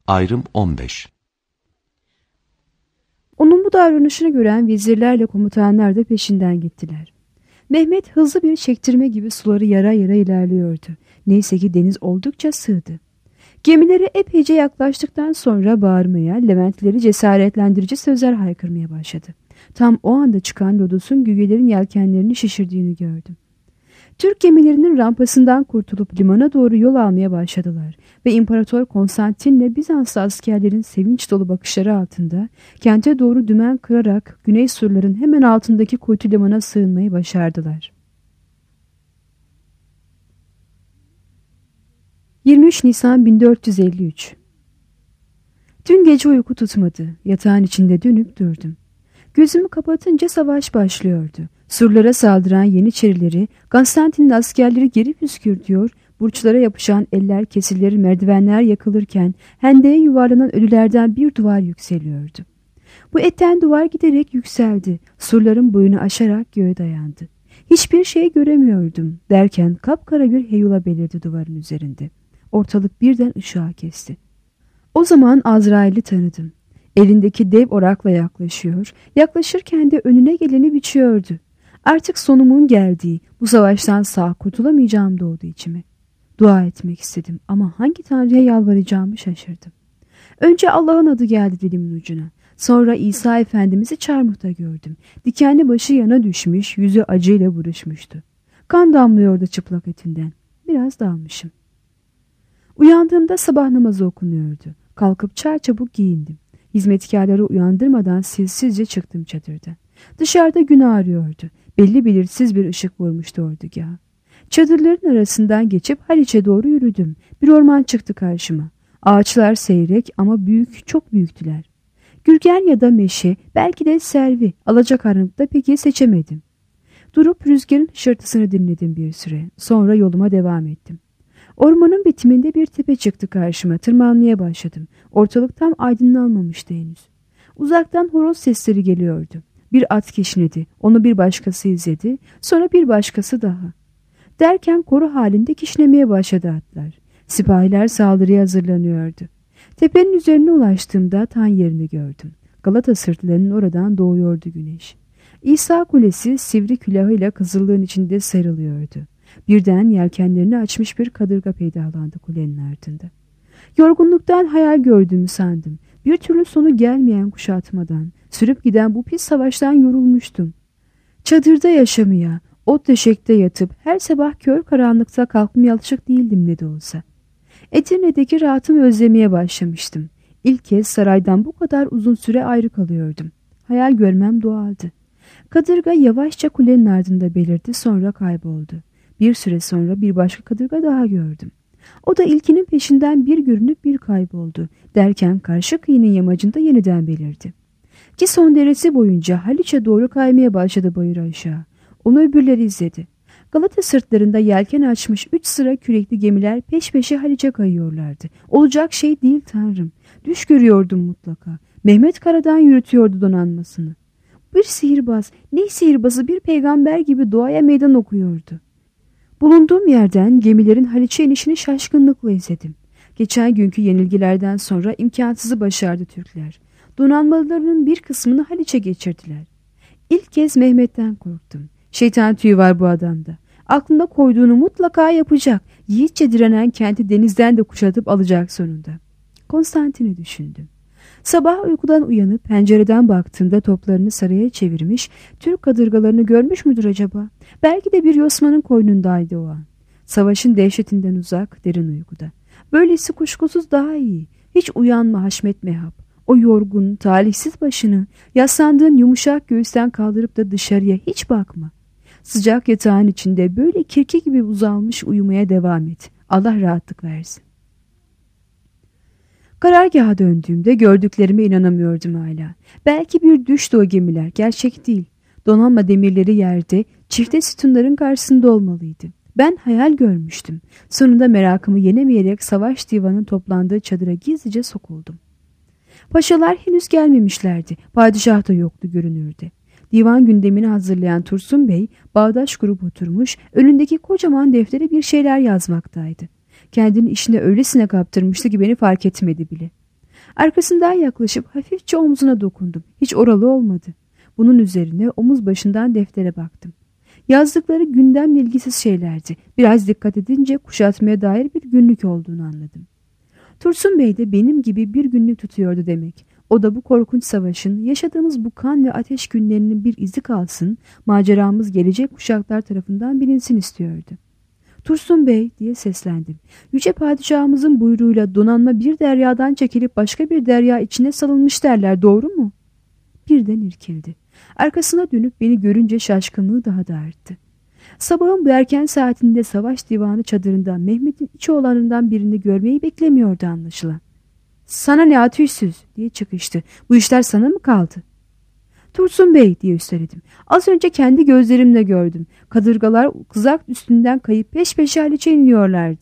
Ayrım 15. Onun bu davranışını gören vezirlerle komutanlar da peşinden gittiler. Mehmet hızlı bir çektirme gibi suları yara yara ilerliyordu. Neyse ki deniz oldukça sığdı. Gemilere epeyce yaklaştıktan sonra bağırmaya, Leventlileri cesaretlendirici sözler haykırmaya başladı. Tam o anda çıkan Lodos'un gügelerin yelkenlerini şişirdiğini gördüm. Türk gemilerinin rampasından kurtulup limana doğru yol almaya başladılar ve İmparator Konstantin'le Bizanslı askerlerin sevinç dolu bakışları altında kente doğru dümen kırarak güney surların hemen altındaki kuytu limana sığınmayı başardılar. 23 Nisan 1453. Dün gece uyku tutmadı. Yatağın içinde dönüp durdum. Gözümü kapatınca savaş başlıyordu. Surlara saldıran Yeniçerileri, Konstantin'in askerleri geri püskürtüyor, burçlara yapışan eller kesilir, merdivenler yakılırken hendeye yuvarlanan ölülerden bir duvar yükseliyordu. Bu etten duvar giderek yükseldi. Surların boyunu aşarak göğe dayandı. Hiçbir şey göremiyordum derken kapkara bir heyula belirdi duvarın üzerinde. Ortalık birden ışığa kesti. O zaman Azrail'i tanıdım. Elindeki dev orakla yaklaşıyor, yaklaşırken de önüne geleni biçiyordu. Artık sonumun geldiği, bu savaştan sağ kurtulamayacağım doğdu içime. Dua etmek istedim ama hangi tanrıya yalvaracağımı şaşırdım. Önce Allah'ın adı geldi dilimin ucuna. Sonra İsa Efendimiz'i çarmıhta gördüm. Dikenli başı yana düşmüş, yüzü acıyla buruşmuştu. Kan damlıyordu çıplak etinden. Biraz dalmışım. Uyandığımda sabah namazı okunuyordu. Kalkıp çarçabuk giyindim. Hizmetkarları uyandırmadan sessizce çıktım çadırdan. Dışarıda gün ağrıyordu. Belli belirsiz bir ışık vurmuştu ordugaha. Çadırların arasından geçip Haliç'e doğru yürüdüm. Bir orman çıktı karşıma. Ağaçlar seyrek ama büyük, çok büyüktüler. Gürgen ya da meşe, belki de servi, alacakaranlıkta peki seçemedim. Durup rüzgarın hışırtısını dinledim bir süre. Sonra yoluma devam ettim. Ormanın bitiminde bir tepe çıktı karşıma. Tırmanmaya başladım. Ortalık tam aydınlanmamıştı henüz. Uzaktan horoz sesleri geliyordu. Bir at kişnedi. Onu bir başkası izledi. Sonra bir başkası daha. Derken koru halinde kişnemeye başladı atlar. Sipahiler saldırıya hazırlanıyordu. Tepenin üzerine ulaştığımda tan yerini gördüm. Galata sırtlarının oradan doğuyordu güneş. İsa Kulesi sivri külahıyla kızıllığın içinde sarılıyordu. Birden yelkenlerini açmış bir kadırga peydalandı kulenin ardında. Yorgunluktan hayal gördüğümü sandım. Bir türlü sonu gelmeyen kuşatmadan, sürüp giden bu pis savaştan yorulmuştum. Çadırda yaşamaya, ot döşekte yatıp her sabah kör karanlıkta kalkmaya alışık değildim ne de olsa. Edirne'deki rahatımı özlemeye başlamıştım. İlk kez saraydan bu kadar uzun süre ayrı kalıyordum. Hayal görmem doğaldı. Kadırga yavaşça kulenin ardında belirdi, sonra kayboldu. Bir süre sonra bir başka kadırga daha gördüm. O da ilkinin peşinden bir görünüp bir kayboldu. Derken karşı kıyının yamacında yeniden belirdi. Cison deresi boyunca Haliç'e doğru kaymaya başladı bayır aşağı. Onu öbürleri izledi. Galata sırtlarında yelken açmış 3 sıra kürekli gemiler peş peşe Haliç'e kayıyorlardı. Olacak şey değil tanrım. Düş görüyordum mutlaka. Mehmet Karadan yürütüyordu donanmasını. Bir sihirbaz, ne sihirbazı, bir peygamber gibi doğaya meydan okuyordu. Bulunduğum yerden gemilerin Haliç'e inişini şaşkınlıkla izledim. Geçen günkü yenilgilerden sonra imkansızı başardı Türkler. Donanmalarının bir kısmını Haliç'e geçirdiler. İlk kez Mehmet'ten korktum. Şeytan tüyü var bu adamda. Aklına koyduğunu mutlaka yapacak. Yiğitçe direnen kenti denizden de kuşatıp alacak sonunda. Konstantin'i düşündüm. Sabah uykudan uyanıp pencereden baktığımda toplarını saraya çevirmiş, Türk kadırgalarını görmüş müdür acaba? Belki de bir yosmanın koynundaydı o an. Savaşın dehşetinden uzak, derin uykuda. Böylesi kuşkusuz daha iyi. Hiç uyanma Haşmet Mehap. O yorgun, talihsiz başını yaslandığın yumuşak göğüsten kaldırıp da dışarıya hiç bakma. Sıcak yatağın içinde böyle kirki gibi uzanmış uyumaya devam et. Allah rahatlık versin. Karargaha döndüğümde gördüklerime inanamıyordum hala. Belki bir düştü o gemiler, gerçek değil. Donanma demirleri yerde, çifte sütunların karşısında olmalıydı. Ben hayal görmüştüm. Sonunda merakımı yenemeyerek savaş divanının toplandığı çadıra gizlice sokuldum. Paşalar henüz gelmemişlerdi. Padişah da yoktu görünürde. Divan gündemini hazırlayan Tursun Bey, bağdaş kurup oturmuş, önündeki kocaman deftere bir şeyler yazmaktaydı. Kendini işine öylesine kaptırmıştı ki beni fark etmedi bile. Arkasından yaklaşıp hafifçe omzuna dokundum. Hiç oralı olmadı. Bunun üzerine omuz başından deftere baktım. Yazdıkları gündemle ilgisiz şeylerdi. Biraz dikkat edince kuşatmaya dair bir günlük olduğunu anladım. Tursun Bey de benim gibi bir günlük tutuyordu demek. O da bu korkunç savaşın, yaşadığımız bu kan ve ateş günlerinin bir izi kalsın, maceramız gelecek kuşaklar tarafından bilinsin istiyordu. Tursun Bey diye seslendim. Yüce padişahımızın buyruğuyla donanma bir deryadan çekilip başka bir derya içine salınmış derler, doğru mu? Birden irkildi. Arkasına dönüp beni görünce şaşkınlığı daha da arttı. Sabahın bu erken saatinde savaş divanı çadırında Mehmet'in iç oğlanından birini görmeyi beklemiyordu anlaşılan. "Sana ne atüysüz?" diye çıkıştı. "Bu işler sana mı kaldı?" "Tursun Bey" diye üsteledim. "Az önce kendi gözlerimle gördüm. Kadırgalar kızak üstünden kayıp peş peşe Haliç'e iniyorlardı."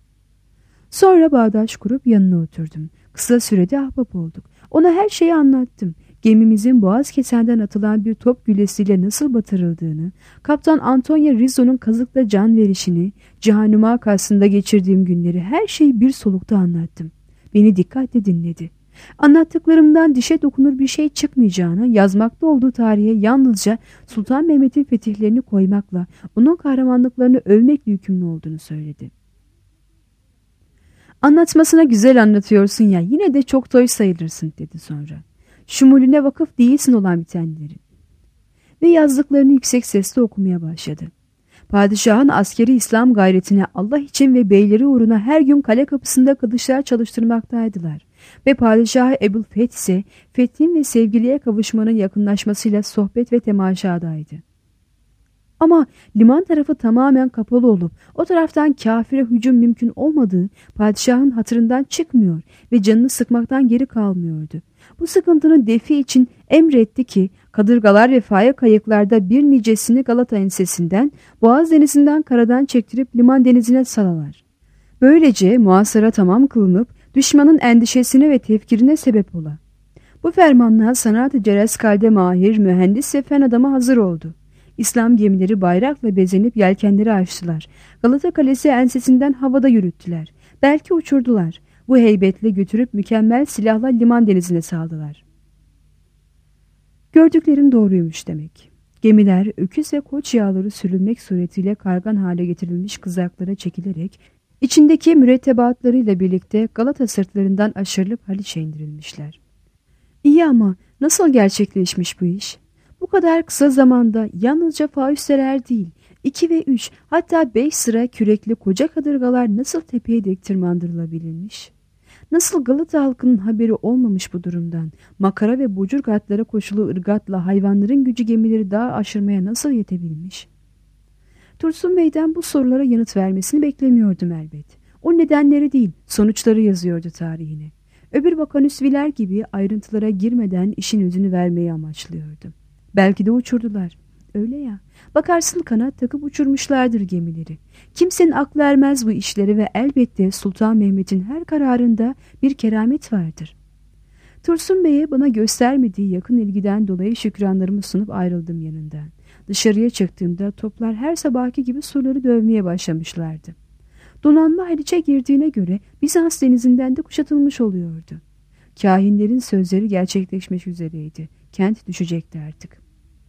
Sonra bağdaş kurup yanına oturdum. Kısa sürede ahbap olduk. Ona her şeyi anlattım. Gemimizin boğaz kesenden atılan bir top gülesiyle nasıl batırıldığını, Kaptan Antonio Rizzo'nun kazıkla can verişini, Cihanuma karşısında geçirdiğim günleri, her şeyi bir solukta anlattım. Beni dikkatle dinledi. Anlattıklarımdan dişe dokunur bir şey çıkmayacağını, yazmakta olduğu tarihe yalnızca Sultan Mehmet'in fetihlerini koymakla, onun kahramanlıklarını övmekle yükümlü olduğunu söyledi. "Anlatmasına güzel anlatıyorsun ya, yine de çok toy sayılırsın," dedi sonra. "Şumulüne vakıf değilsin olan bitenleri." Ve yazdıklarını yüksek sesle okumaya başladı. Padişahın askeri İslam gayretine, Allah için ve beyleri uğruna her gün kale kapısında kılıçlar çalıştırmaktaydılar. Ve Padişah Ebu'l-Feth ise fethin ve sevgiliye kavuşmanın yakınlaşmasıyla sohbet ve temaşadaydı. Ama liman tarafı tamamen kapalı olup o taraftan kafire hücum mümkün olmadığı padişahın hatırından çıkmıyor ve canını sıkmaktan geri kalmıyordu. Bu sıkıntının defi için emretti ki kadırgalar ve faye kayıklarda bir nicesini Galata ensesinden, Boğaz denizinden karadan çektirip liman denizine salalar. Böylece muhasara tamam kılınıp düşmanın endişesine ve tefkirine sebep ola. Bu fermanla sanat-ı cereskalde mahir, mühendis ve fen adamı hazır oldu. İslam gemileri bayrakla bezenip yelkenleri açtılar. Galata Kalesi ensesinden havada yürüttüler. Belki uçurdular. Bu heybetle götürüp mükemmel silahla liman denizine saldılar. Gördüklerim doğruymuş demek. Gemiler öküz ve koç yağları sürülmek suretiyle kargan hale getirilmiş kızaklara çekilerek içindeki mürettebatlarıyla birlikte Galata sırtlarından aşırılıp Haliç'e indirilmişler. İyi ama nasıl gerçekleşmiş bu iş? Bu kadar kısa zamanda yalnızca faüsteler değil, 2 ve 3 hatta 5 sıra kürekli koca kadırgalar nasıl tepeye dek tırmandırılabilmiş? Nasıl Galata halkının haberi olmamış bu durumdan? Makara ve bucurk atlara koşulu ırgatla hayvanların gücü gemileri daha aşırmaya nasıl yetebilmiş? Tursun Bey'den bu sorulara yanıt vermesini beklemiyordum elbet. O nedenleri değil, sonuçları yazıyordu tarihine. Öbür vakanüsviler gibi ayrıntılara girmeden işin özünü vermeyi amaçlıyordu. Belki de uçurdular. Öyle ya. Bakarsın kanat takıp uçurmuşlardır gemileri. Kimsenin aklı ermez bu işleri ve elbette Sultan Mehmet'in her kararında bir keramet vardır. Tursun Bey'e bana göstermediği yakın ilgiden dolayı şükranlarımı sunup ayrıldım yanından. Dışarıya çıktığımda toplar her sabahki gibi surları dövmeye başlamışlardı. Donanma Haliç'e girdiğine göre Bizans denizinden de kuşatılmış oluyordu. Kahinlerin sözleri gerçekleşmek üzereydi. Kent düşecekti artık.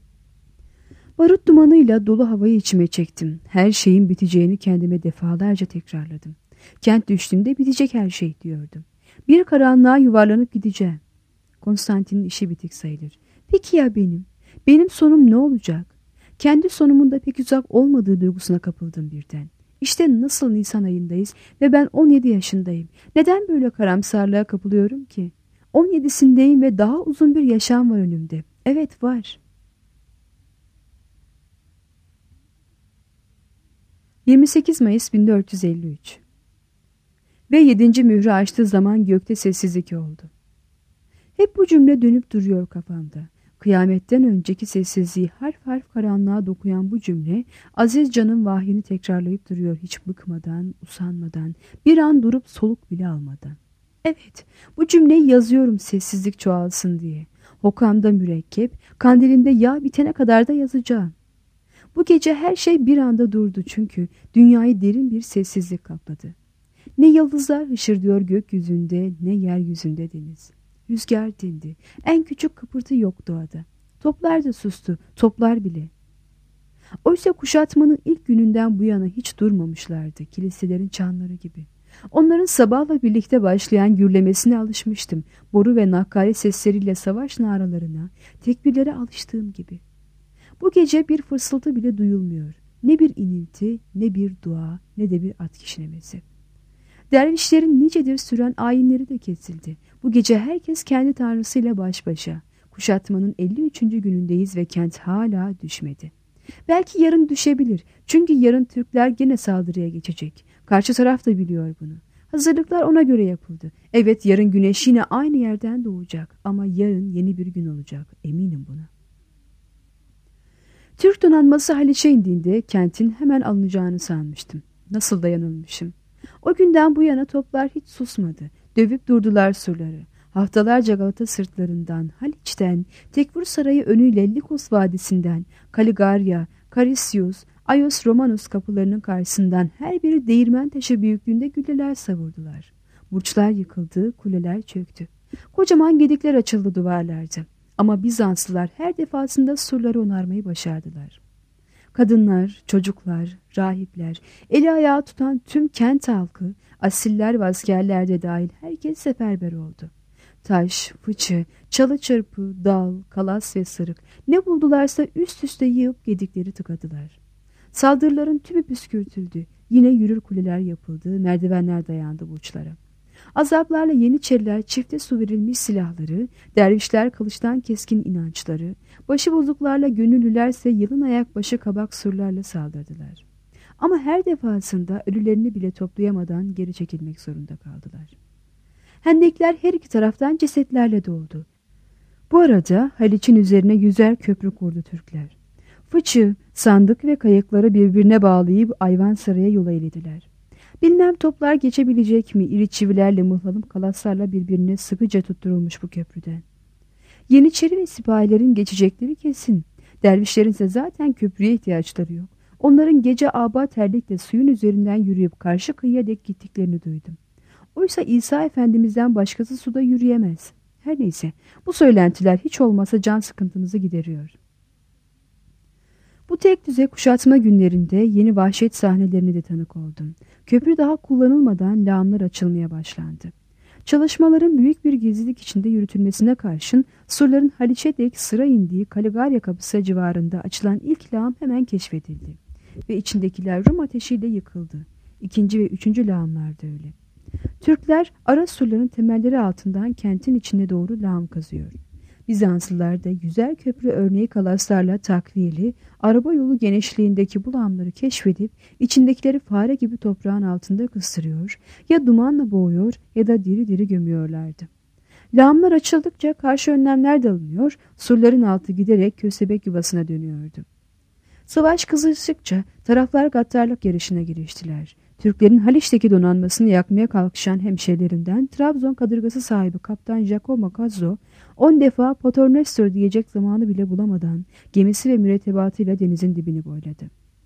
Barut dumanıyla dolu havayı içime çektim. Her şeyin biteceğini kendime defalarca tekrarladım. Kent düştüğünde bitecek her şey diyordum. Bir karanlığa yuvarlanıp gideceğim. Konstantin'in işi bitik sayılır. Peki ya benim? Benim sonum ne olacak? Kendi sonumun da pek uzak olmadığı duygusuna kapıldım birden. İşte nasıl Nisan ayındayız ve ben 17 yaşındayım. Neden böyle karamsarlığa kapılıyorum ki? 17'sindeyim ve daha uzun bir yaşam var önümde. Evet, var. 28 Mayıs 1453. Ve 7. mührü açtığı zaman gökte sessizlik oldu. Hep bu cümle dönüp duruyor kafamda. Kıyametten önceki sessizliği harf harf karanlığa dokuyan bu cümle aziz canın vahyini tekrarlayıp duruyor hiç bıkmadan, usanmadan, bir an durup soluk bile almadan. Evet, bu cümleyi yazıyorum sessizlik çoğalsın diye. Hokamda mürekkep, kandilinde yağ bitene kadar da yazacağım. Bu gece her şey bir anda durdu çünkü dünyayı derin bir sessizlik kapladı. Ne yıldızlar hışırdıyor gökyüzünde, ne yeryüzünde deniz. Rüzgar dindi. En küçük kıpırtı yok doğada. Toplar da sustu, toplar bile. Oysa kuşatmanın ilk gününden bu yana hiç durmamışlardı, kiliselerin çanları gibi. Onların sabahla birlikte başlayan gürlemesine alışmıştım. Boru ve nakkale sesleriyle savaş naralarına, tekbirlere alıştığım gibi. Bu gece bir fısıltı bile duyulmuyor. Ne bir inilti, ne bir dua, ne de bir at kişnemesi. Dervişlerin nicedir süren ayinleri de kesildi. Bu gece herkes kendi tanrısıyla baş başa. Kuşatmanın 53. günündeyiz ve kent hala düşmedi. Belki yarın düşebilir. Çünkü yarın Türkler gene saldırıya geçecek. Karşı taraf da biliyor bunu. Hazırlıklar ona göre yapıldı. Evet, yarın güneş yine aynı yerden doğacak. Ama yarın yeni bir gün olacak. Eminim buna. Türk donanması Haliç'e indiğinde kentin hemen alınacağını sanmıştım. Nasıl dayanılmışım. O günden bu yana toplar hiç susmadı. Dövüp durdular surları. Haftalarca Galata sırtlarından, Haliç'ten, Tekfur Sarayı önüyle Likos Vadisi'nden, Kaligarya, Karisius, Ayos Romanus kapılarının karşısından her biri değirmen taşı büyüklüğünde gülleler savurdular. Burçlar yıkıldı, kuleler çöktü. Kocaman gedikler açıldı duvarlarda. Ama Bizanslılar her defasında surları onarmayı başardılar. Kadınlar, çocuklar, rahipler, eli ayağı tutan tüm kent halkı, asiller ve askerler de dahil herkes seferber oldu. Taş, fıçı, çalı çırpı, dal, kalas ve sırık ne buldularsa üst üste yığıp gedikleri tıkadılar. Saldırıların tümü püskürtüldü. Yine yürür kuleler yapıldı, merdivenler dayandı burçlara. Azaplarla Yeniçeriler çifte su verilmiş silahları, dervişler kılıçtan keskin inançları, başıbozuklarla gönüllülerse yılın ayak başı kabak surlarla saldırdılar. Ama her defasında ölülerini bile toplayamadan geri çekilmek zorunda kaldılar. Hendekler her iki taraftan cesetlerle doldu. Bu arada Haliç'in üzerine 100'er köprü kurdu Türkler. Fıçı, sandık ve kayıkları birbirine bağlayıp Ayvansaray'a yola eğildiler. Bilmem toplar geçebilecek mi, iri çivilerle mıhlanıp kalaslarla birbirine sıkıca tutturulmuş bu köprüden. Yeniçeri ve sipahilerin geçecekleri kesin. Dervişlerin ise zaten köprüye ihtiyaçları yok. Onların gece aba terlikle suyun üzerinden yürüyüp karşı kıyıya dek gittiklerini duydum. Oysa İsa Efendimiz'den başkası suda yürüyemez. Her neyse, bu söylentiler hiç olmasa can sıkıntımızı gideriyor. Bu tek düze kuşatma günlerinde yeni vahşet sahnelerine de tanık oldum. Köprü daha kullanılmadan lağımlar açılmaya başlandı. Çalışmaların büyük bir gizlilik içinde yürütülmesine karşın surların Haliç'e dek sıra indiği Kaligarya kapısı civarında açılan ilk lağım hemen keşfedildi. Ve içindekiler Rum ateşiyle yıkıldı. İkinci ve üçüncü lağımlar da öyle. Türkler ara surların temelleri altından kentin içine doğru lağım kazıyor. Bizanslılar da 100'er köprü örneği kalaslarla takviyeli, araba yolu genişliğindeki bu lağımları keşfedip içindekileri fare gibi toprağın altında kıstırıyor, ya dumanla boğuyor ya da diri diri gömüyorlardı. Lağımlar açıldıkça karşı önlemler de alınıyor, surların altı giderek köstebek yuvasına dönüyordu. Savaş kızıştıkça taraflar gaddarlık yarışına giriştiler. Türklerin Haliç'teki donanmasını yakmaya kalkışan hemşerilerinden Trabzon kadırgası sahibi Kaptan Giacomo Cazzo 10 defa Paternoster diyecek zamanı bile bulamadan gemisi ve mürettebatıyla denizin dibini boyladı.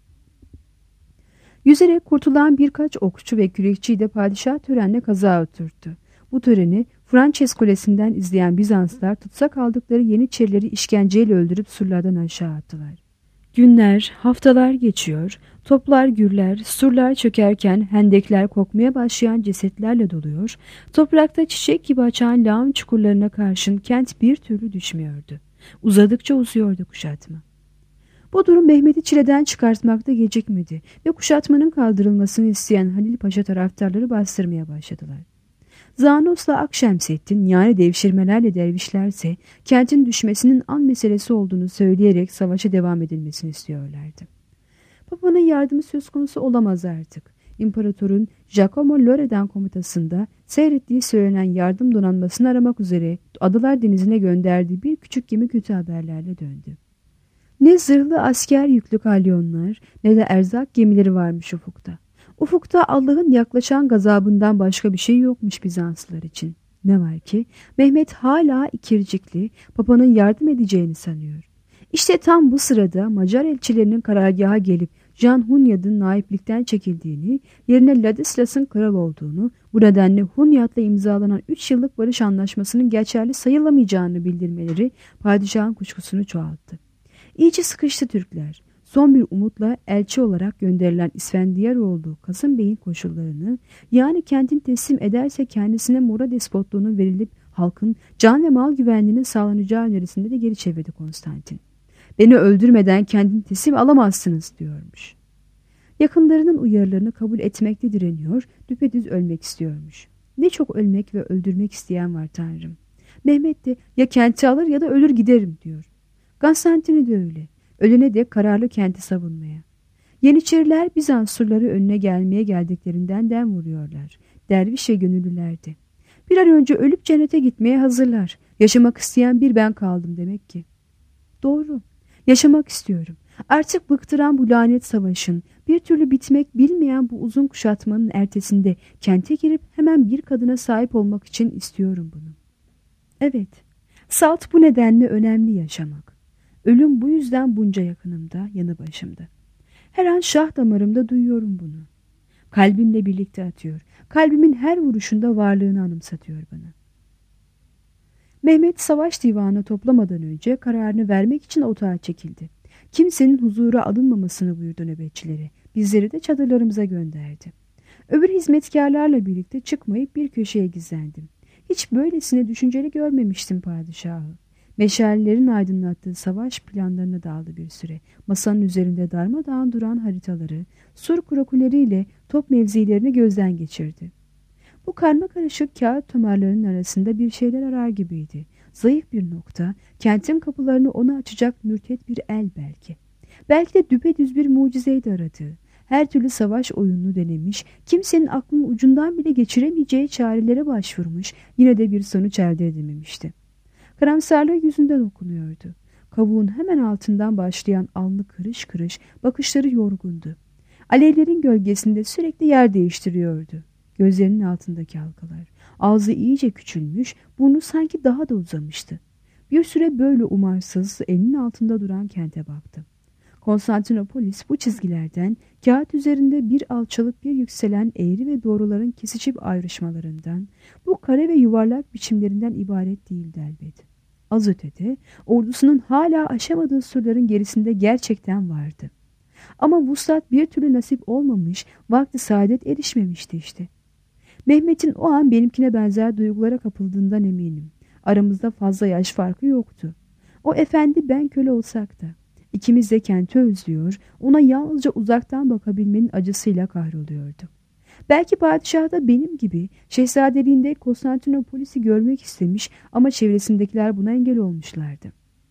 Yüzerek kurtulan birkaç okçu ve kürekçiyi de padişah törenle kaza oturttu. Bu töreni Frances Kulesi'nden izleyen Bizanslar tutsak aldıkları Yeniçerileri işkenceyle öldürüp surlardan aşağı attılar. Günler, haftalar geçiyor, toplar gürler, surlar çökerken hendekler kokmaya başlayan cesetlerle doluyor, toprakta çiçek gibi açan lağım çukurlarına karşın kent bir türlü düşmüyordu. Uzadıkça uzuyordu kuşatma. Bu durum Mehmet'i çileden çıkartmakta gecikmedi ve kuşatmanın kaldırılmasını isteyen Halil Paşa taraftarları bastırmaya başladılar. Zanos'la Akşemseddin yani devşirmelerle dervişlerse kentin düşmesinin an meselesi olduğunu söyleyerek savaşa devam edilmesini istiyorlardı. Papa'nın yardımı söz konusu olamaz artık. İmparatorun Giacomo Loredan komutasında seyrettiği söylenen yardım donanmasını aramak üzere Adalar Denizi'ne gönderdiği bir küçük gemi kötü haberlerle döndü. Ne zırhlı asker yüklü kalyonlar ne de erzak gemileri varmış ufukta. Ufukta Allah'ın yaklaşan gazabından başka bir şey yokmuş Bizanslılar için. Ne var ki Mehmet hala ikircikli, Papa'nın yardım edeceğini sanıyor. İşte tam bu sırada Macar elçilerinin karargaha gelip Jan Hunyad'ın naiplikten çekildiğini, yerine Ladislas'ın kral olduğunu, bu nedenle Hunyad'la imzalanan 3 yıllık barış anlaşmasının geçerli sayılamayacağını bildirmeleri padişahın kuşkusunu çoğalttı. İyice sıkıştı Türkler. Son bir umutla elçi olarak gönderilen İsfendiyaroğlu Kasım Bey'in koşullarını, yani kentin teslim ederse kendisine Mora despotluğunun verilip halkın can ve mal güvenliğinin sağlanacağı önerisinde de geri çevirdi Konstantin. Beni öldürmeden kendini teslim alamazsınız diyormuş. Yakınlarının uyarılarını kabul etmekte direniyor, düpedüz ölmek istiyormuş. Ne çok ölmek ve öldürmek isteyen var Tanrım. Mehmet de ya kenti alır ya da ölür giderim diyor. Konstantin'i de öyle. Ölene de kararlı kenti savunmaya. Yeniçeriler Bizans surları önüne gelmeye geldiklerinden dem vuruyorlar. Derviş ve gönüllülerdi. Bir an önce ölüp cennete gitmeye hazırlar. Yaşamak isteyen bir ben kaldım demek ki. Doğru. Yaşamak istiyorum. Artık bıktıran bu lanet savaşın, bir türlü bitmek bilmeyen bu uzun kuşatmanın ertesinde kente girip hemen bir kadına sahip olmak için istiyorum bunu. Evet, salt bu nedenle önemli yaşamak. Ölüm bu yüzden bunca yakınımda, yanı başımda. Her an şah damarımda duyuyorum bunu. Kalbimle birlikte atıyor. Kalbimin her vuruşunda varlığını anımsatıyor bana. Mehmet savaş divanı toplamadan önce kararını vermek için otağa çekildi. Kimsenin huzura alınmamasını buyurdu nöbetçilere. Bizleri de çadırlarımıza gönderdi. Öbür hizmetkarlarla birlikte çıkmayıp bir köşeye gizlendim. Hiç böylesine düşünceli görmemiştim padişahı. Meşalelerin aydınlattığı savaş planlarına daldı bir süre. Masanın üzerinde darmadağın duran haritaları, sur krokuleriyle top mevzilerini gözden geçirdi. Bu karmakarışık kağıt tomarlarının arasında bir şeyler arar gibiydi. Zayıf bir nokta, kentin kapılarını ona açacak mürtet bir el belki. Belki de düpedüz bir mucizeydi aradığı. Her türlü savaş oyununu denemiş, kimsenin aklının ucundan bile geçiremeyeceği çarelere başvurmuş, yine de bir sonuç elde edememişti. Karamsarlığı yüzünden okunuyordu. Kavuğun hemen altından başlayan alnı kırış kırış, bakışları yorgundu. Alevlerin gölgesinde sürekli yer değiştiriyordu. Gözlerinin altındaki halkalar. Ağzı iyice küçülmüş, burnu sanki daha da uzamıştı. Bir süre böyle umarsız elinin altında duran kente baktı. Konstantinopolis bu çizgilerden, kağıt üzerinde bir alçalıp bir yükselen eğri ve doğruların kesişip ayrışmalarından, bu kare ve yuvarlak biçimlerinden ibaret değildi elbet. Az ötede, ordusunun hala aşamadığı surların gerisinde gerçekten vardı. Ama vuslat bir türlü nasip olmamış, vakti saadet erişmemişti işte. Mehmet'in o an benimkine benzer duygulara kapıldığından eminim. Aramızda fazla yaş farkı yoktu. O efendi ben köle olsak da. İkimiz de kenti özlüyor, ona yalnızca uzaktan bakabilmenin acısıyla kahroluyordu. Belki padişah da benim gibi şehzadeliğinde Konstantinopolis'i görmek istemiş ama çevresindekiler buna engel olmuşlardı.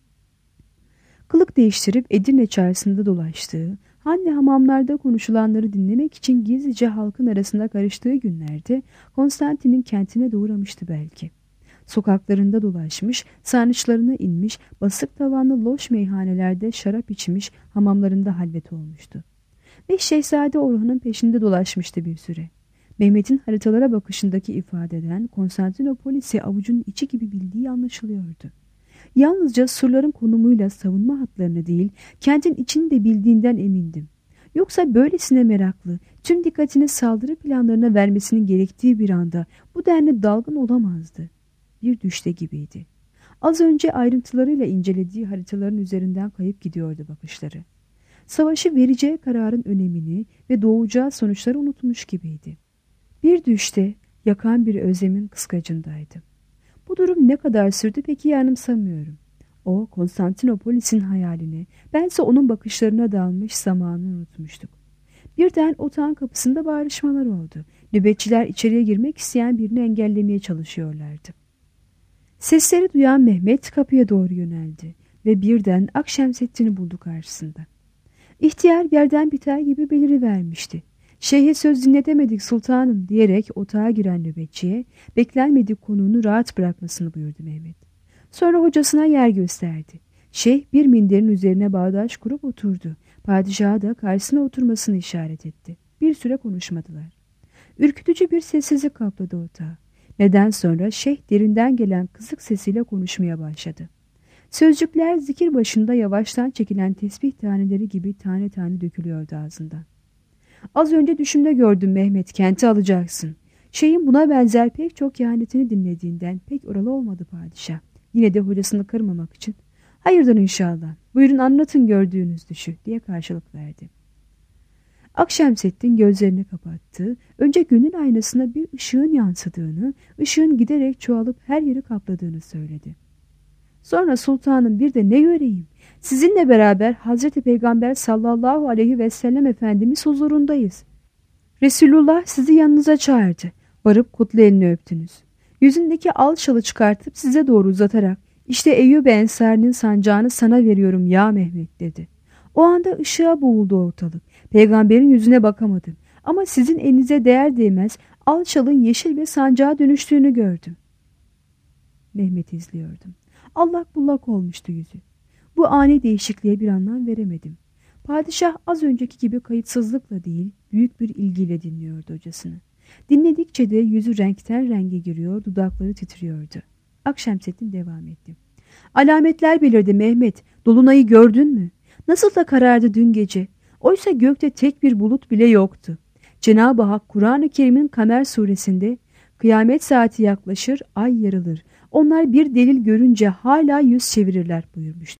Kılık değiştirip Edirne çarşısında dolaştığı, Hanne hamamlarda konuşulanları dinlemek için gizlice halkın arasında karıştığı günlerde Konstantin'in kentine de uğramıştı belki. Sokaklarında dolaşmış, sarnıçlarına inmiş, basık tavanlı loş meyhanelerde şarap içmiş, hamamlarında halvet olmuştu. Ve Şehzade Orhan'ın peşinde dolaşmıştı bir süre. Mehmet'in haritalara bakışındaki ifadeden Konstantinopolis'i avucunun içi gibi bildiği anlaşılıyordu. Yalnızca surların konumuyla savunma hatlarını değil, kentin içini de bildiğinden emindim. Yoksa böylesine meraklı, tüm dikkatini saldırı planlarına vermesinin gerektiği bir anda bu denli dalgın olamazdı. Bir düşte gibiydi. Az önce ayrıntılarıyla incelediği haritaların üzerinden kayıp gidiyordu bakışları. Savaşı vereceği kararın önemini ve doğacağı sonuçları unutmuş gibiydi. Bir düşte yakan bir özlemin kıskacındaydı. Bu durum ne kadar sürdü peki anımsamıyorum. O Konstantinopolis'in hayalini, bense onun bakışlarına dalmış zamanını unutmuştuk. Birden otağın kapısında bağırışmalar oldu. Nöbetçiler içeriye girmek isteyen birini engellemeye çalışıyorlardı. Sesleri duyan Mehmet kapıya doğru yöneldi ve birden Akşemseddin'i buldu karşısında. İhtiyar yerden biter gibi belirivermişti. Şeyhe söz dinletemedik sultanım diyerek otağa giren nöbetçiye beklenmedik konuğunu rahat bırakmasını buyurdu Mehmet. Sonra hocasına yer gösterdi. Şeyh bir minderin üzerine bağdaş kurup oturdu. Padişaha da karşısına oturmasını işaret etti. Bir süre konuşmadılar. Ürkütücü bir sessizlik kapladı otağı. Neden sonra şeyh derinden gelen kısık sesiyle konuşmaya başladı. Sözcükler zikir başında yavaştan çekilen tesbih taneleri gibi tane tane dökülüyordu ağzından. Az önce düşümde gördüm Mehmet, kenti alacaksın. Şeyin buna benzer pek çok kehanetini dinlediğinden pek oralı olmadı padişah. Yine de hocasını kırmamak için hayırdır inşallah, buyurun anlatın gördüğünüz düşü diye karşılık verdi. Akşemseddin gözlerini kapattı. Önce gönül aynasına bir ışığın yansıdığını, ışığın giderek çoğalıp her yeri kapladığını söyledi. Sonra sultanım bir de ne göreyim? Sizinle beraber Hazreti Peygamber sallallahu aleyhi ve sellem Efendimiz huzurundayız. Resulullah sizi yanınıza çağırdı. Varıp kutlu elini öptünüz. Yüzündeki al şalı çıkartıp size doğru uzatarak işte Eyyub Ensari'nin sancağını sana veriyorum ya Mehmet dedi. O anda ışığa boğuldu ortalık. Peygamberin yüzüne bakamadım. Ama sizin elinize değer değmez al şalın yeşil bir sancağa dönüştüğünü gördüm. Mehmet izliyordum. Allak bullak olmuştu yüzü. Bu ani değişikliğe bir anlam veremedim. Padişah az önceki gibi kayıtsızlıkla değil, büyük bir ilgiyle dinliyordu hocasını. Dinledikçe de yüzü renkten renge giriyor, dudakları titriyordu. Akşemseddin devam etti. Alametler belirdi Mehmet, dolunayı gördün mü? Nasıl da karardı dün gece. Oysa gökte tek bir bulut bile yoktu. Cenab-ı Hak Kur'an-ı Kerim'in Kamer suresinde kıyamet saati yaklaşır, ay yarılır. Onlar bir delil görünce hala yüz çevirirler buyurmuştu.